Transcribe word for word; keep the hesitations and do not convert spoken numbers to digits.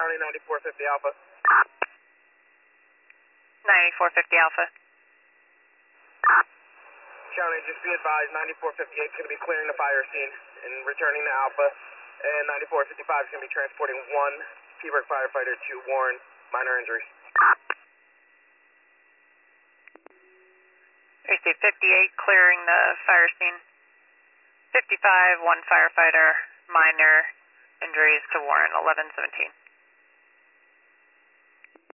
County ninety-four fifty Alpha. ninety-four fifty Alpha. County, just be advised, ninety-four fifty-eight is going to be clearing the fire scene and returning to Alpha, and ninety-four fifty-five is going to be transporting one Peaburg firefighter to Warren, minor injuries. Received fifty-eight, clearing the fire scene. fifty-five, one firefighter, minor injuries to Warren, eleven seventeen.